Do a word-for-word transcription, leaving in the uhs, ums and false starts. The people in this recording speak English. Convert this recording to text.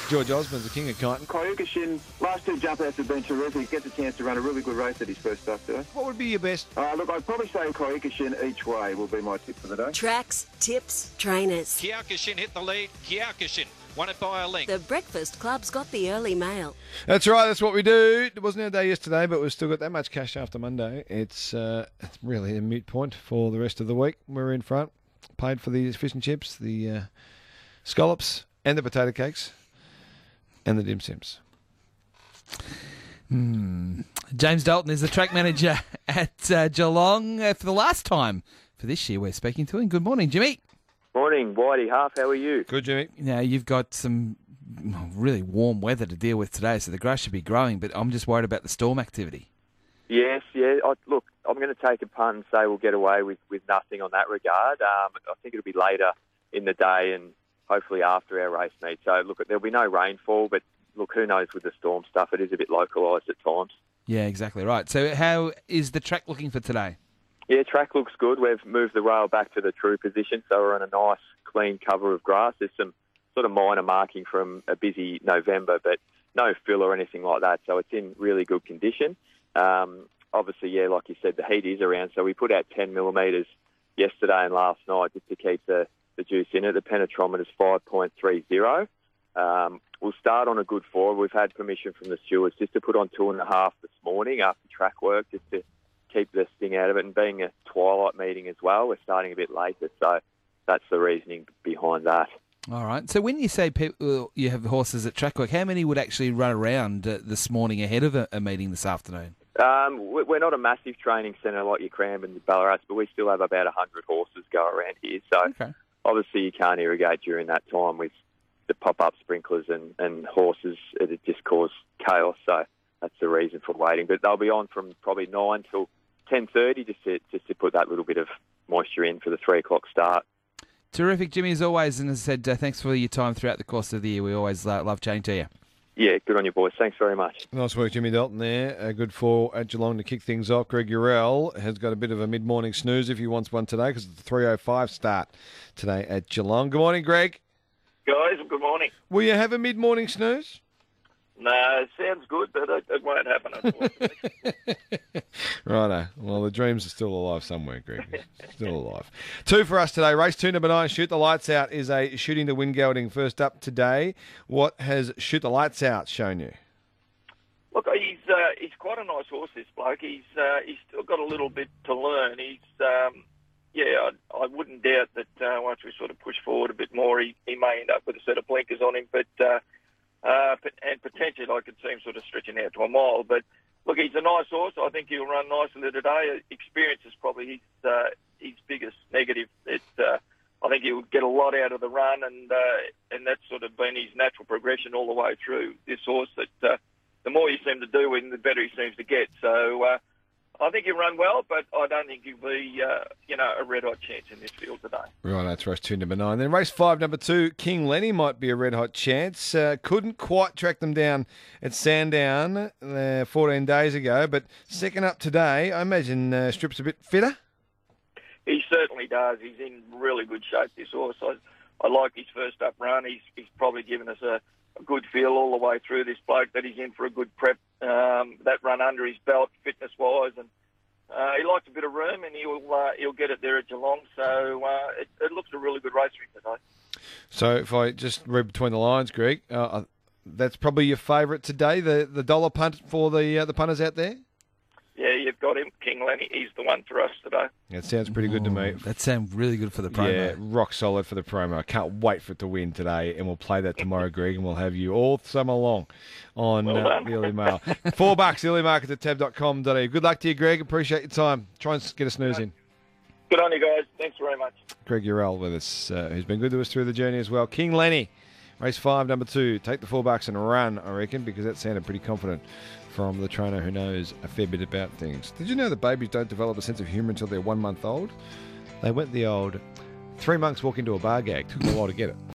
George Osborne's the king of kiting. Koyukishin, last two jump outs have been terrific. Gets a chance to run a really good race at his first start today. What would be your best? Uh, look, I'd probably say Koyukishin each way will be my tip for the day. Tracks, tips, trainers. Kyokushin hit the lead. Kyokushin won it by a length. The Breakfast Club's got the early mail. That's right, that's what we do. It wasn't our day yesterday, but we've still got that much cash after Monday. It's, uh, it's really a moot point for the rest of the week. We're in front. Paid for the fish and chips, the uh, scallops, and the potato cakes, and the dim sims. Mm. James Dalton is the track manager at uh, Geelong uh, for the last time for this year. We're speaking to him. Good morning, Jimmy. Morning, Whitey Half. How are you? Good, Jimmy. Now, you've got some really warm weather to deal with today, so the grass should be growing, but I'm just worried about the storm activity. Yes, yeah. I, look, I'm going to take a punt and say we'll get away with, with nothing on that regard. Um, I think it'll be later in the day and hopefully after our race meet. So, look, there'll be no rainfall, but, look, who knows with the storm stuff. It is a bit localised at times. Yeah, exactly right. So how is the track looking for today? Yeah, track looks good. We've moved the rail back to the true position, so we're on a nice, clean cover of grass. There's some sort of minor marking from a busy November, but no fill or anything like that, so it's in really good condition. Um, obviously, yeah, like you said, the heat is around, so we put out ten millimetres yesterday and last night just to keep the, the juice in it. The penetrometer's five point three zero. Um, we'll start on a good four. We've had permission from the stewards just to put on two and a half this morning after track work, just to keep the sting out of it. And being a twilight meeting as well, we're starting a bit later, so that's the reasoning behind that. All right. So when you say people, you have horses at track work, how many would actually run around uh, this morning ahead of a, a meeting this afternoon? Um, we're not a massive training centre like your Cranbourne and Ballarat, but we still have about one hundred horses go around here. So Okay. obviously you can't irrigate during that time with the pop-up sprinklers and, and horses. It just cause chaos. So that's the reason for waiting. But they'll be on from probably nine till ten thirty just to, just to put that little bit of moisture in for the three o'clock start. Terrific, Jimmy, as always. And as I said, uh, thanks for your time throughout the course of the year. We always uh, love chatting to you. Yeah, good on you, boys. Thanks very much. Nice work, Jimmy Dalton there. A good four at Geelong to kick things off. Greg Urell has got a bit of a mid-morning snooze if he wants one today because it's the three oh five start today at Geelong. Good morning, Greg. Guys, good morning. Will you have a mid-morning snooze? No, it sounds good, but it, it won't happen, unfortunately. Righto. Well, the dreams are still alive somewhere, Greg. Still alive. Two for us today. Race two, number nine, Shoot the Lights Out, is a shooting to win gelding. First up today, what has Shoot the Lights Out shown you? Look, he's uh, he's quite a nice horse, this bloke. He's uh, he's still got a little bit to learn. He's um, yeah, I, I wouldn't doubt that uh, once we sort of push forward a bit more, he, he may end up with a set of blinkers on him, but. Uh, Uh, and potentially I could see him sort of stretching out to a mile. But, look, he's a nice horse. I think he'll run nicely today. Experience is probably his uh, his biggest negative. It, uh, I think he'll get a lot out of the run, and uh, and that's sort of been his natural progression all the way through this horse. That uh, the more you seem to do with him, the better he seems to get. So uh, I think he'll run well, but I don't think he'll be, uh, you know, a red-hot chance in this field today. Right, that's race two, number nine. Then race five, number two, King Lenny might be a red-hot chance. Uh, couldn't quite track them down at Sandown uh, fourteen days ago, but second up today, I imagine uh, Strip's a bit fitter? He certainly does. He's in really good shape, this horse. I, I like his first up run. He's, he's probably given us a, a good feel all the way through this bloke that he's in for a good prep. Um, that run under his belt, fitness-wise, and uh, he likes a bit of room, and he'll uh, he'll get it there at Geelong. So uh, it, it looks a really good race for him today. So if I just read between the lines, Greg, uh, that's probably your favourite today, the the dollar punt for the uh, the punters out there? Yeah, you've got him, King Lenny. He's the one for us today. That sounds pretty good to me. That sounds really good for the promo. Yeah, rock solid for the promo. I can't wait for it to win today, and we'll play that tomorrow, Greg, and we'll have you all summer long on Well uh, done. the early mail. Four bucks, early markets at tab dot com dot a u. Good luck to you, Greg. Appreciate your time. Try and get a snooze in. Good on you guys. Thanks very much. Greg Urell with us, uh, who's been good to us through the journey as well. King Lenny, race five, number two. Take the four bucks and run, I reckon, because that sounded pretty confident from the trainer who knows a fair bit about things. Did you know that babies don't develop a sense of humour until they're one month old? They went the old three monks walk into a bar gag. Took them a while to get it.